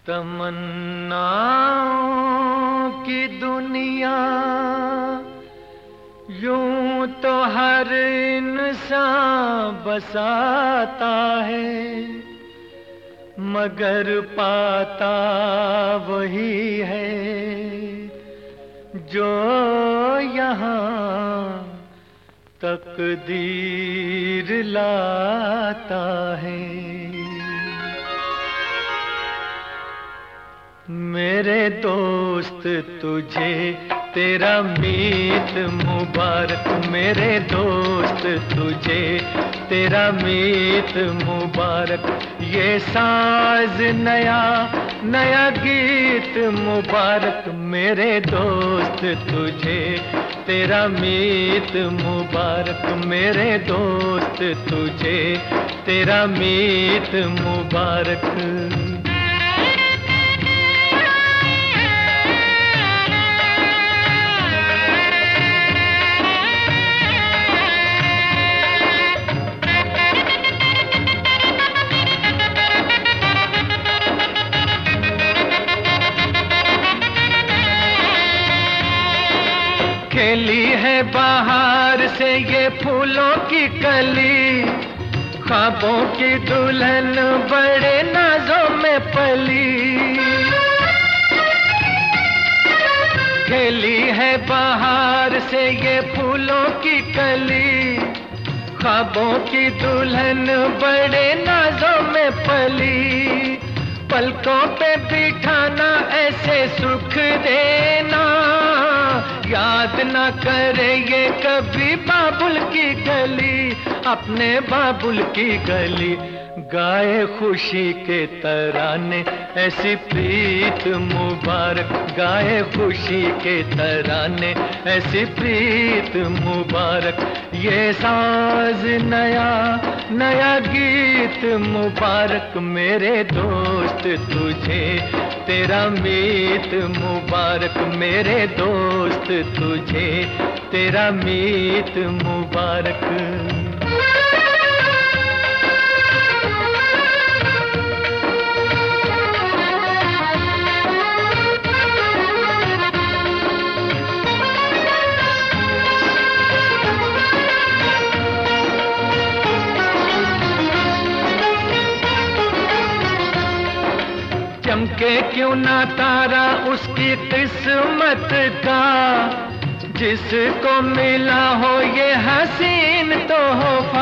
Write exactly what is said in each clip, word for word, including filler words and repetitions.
तमन्नाओं की दुनिया यूं तो हर इंसान बसाता है, मगर पाता वही है जो यहाँ तकदीर लाता है। मेरे दोस्त तुझे तेरा मीत मुबारक, मेरे दोस्त तुझे तेरा मीत मुबारक। ये साज नया नया गीत मुबारक, मेरे दोस्त तुझे तेरा मीत मुबारक, मेरे दोस्त तुझे तेरा मीत मुबारक। खेली है बाहर से ये फूलों की कली, ख्वाबों की दुल्हन बड़े नाजों में पली। खेली है बाहर से ये फूलों की कली, ख्वाबों की दुल्हन बड़े नाजों में पली। पलकों पे बिठाना ऐसे सुख देना, याद ना करे ये कभी बाबुल की गली, अपने बाबुल की गली। गाए खुशी के तराने ऐसी प्रीत मुबारक, गाए खुशी के तराने ऐसी प्रीत मुबारक। ये साज नया नया गीत मुबारक, मेरे दोस्त तुझे तेरा मीत मुबारक, मेरे दोस्त तुझे तेरा मीत मुबारक। चमके क्यों ना तारा उसकी किस्मत का, जिसको मिला हो ये हसीन तोहफा।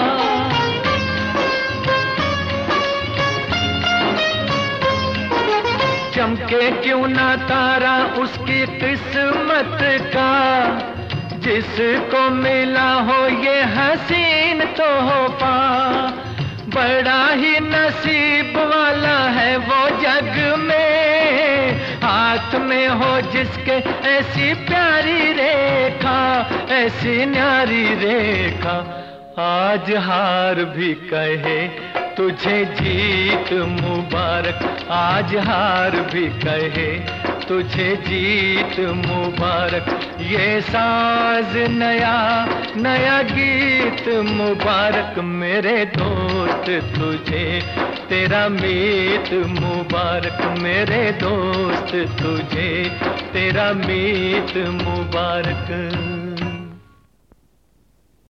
चमके क्यों ना तारा उसकी किस्मत का, जिसको मिला हो ये हसीन तोहफा। बड़ा ही नसीब वाला है वो जग में, हाथ में हो जिसके ऐसी प्यारी रेखा, ऐसी न्यारी रेखा। आज हार भी कहे तुझे जीत मुबारक, आज हार भी कहे तुझे जीत मुबारक। ये साज नया नया गीत मुबारक, मेरे दोस्त तुझे तेरा मीत मुबारक, मेरे दोस्त तुझे तेरा मीत मुबारक।